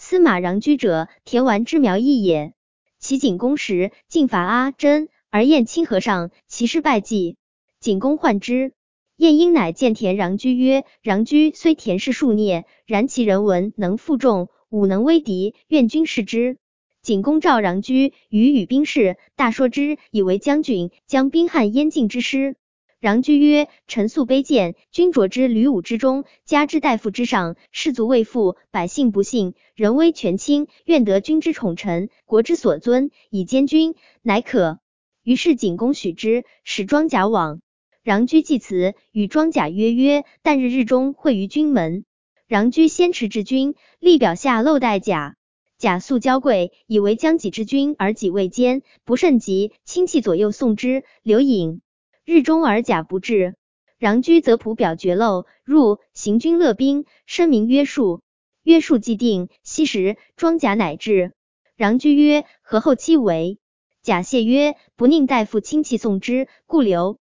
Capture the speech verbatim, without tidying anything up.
司马穰居者，田丸之苗裔也。其景公时，进伐阿真，而燕亲和尚，其师拜祭。景公患之，晏婴乃见田穰居曰：穰居虽田氏数孽，然其人文能负重，武能威敌，愿君视之。景公召穰居与与兵士，大说之，以为将军，将兵汉燕境之师。穰居曰：臣素卑贱，君着之吕武之中，加之大夫之上，士卒未富，百姓不幸，人威权倾，愿得君之宠臣，国之所尊，以兼君，乃可。于是景公许之，使庄贾往。穰居既辞，与庄贾约曰：旦日日中会于君门。穰居先持至君，立表下漏待贾。贾素娇贵，以为将己之君而己未坚，不甚急，亲戚左右送之，留饮。日中而贾不至，穰居则仆表绝漏，入行军乐兵，声名约束。约束既定，夕时庄贾乃至。穰居曰：何后期为？贾谢曰：不宁大夫亲戚送之，故留。